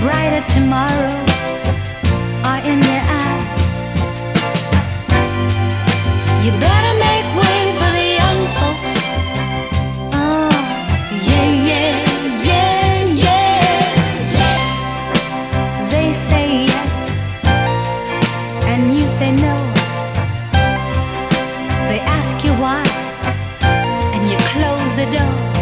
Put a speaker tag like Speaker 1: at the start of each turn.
Speaker 1: brighter tomorrow are in their eyes. You better make way for the young folks. Oh, yeah, yeah, yeah, yeah, yeah. They say yes, and you say no. They ask you why, and you close the door.